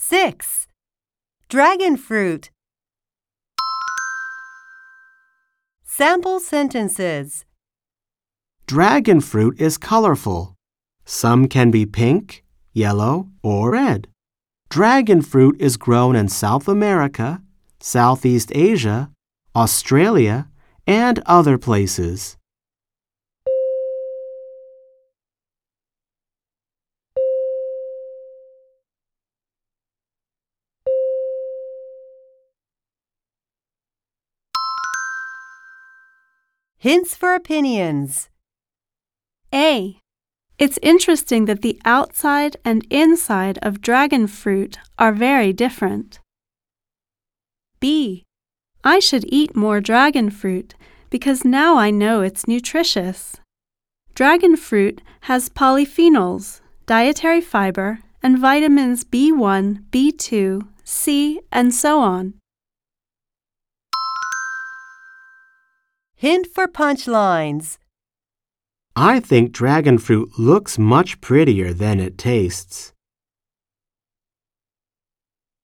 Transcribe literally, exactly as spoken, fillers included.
Six. Dragon fruit. Sample sentences. Dragon fruit is colorful. Some can be pink, yellow, or red. Dragon fruit is grown in South America, Southeast Asia, Australia, and other places. Hints for opinions. A. It's interesting that the outside and inside of dragon fruit are very different. B. I should eat more dragon fruit because now I know it's nutritious. Dragon fruit has polyphenols, dietary fiber, and vitamins B one, B two, C, and so on. Hint for punchlines. I think dragon fruit looks much prettier than it tastes.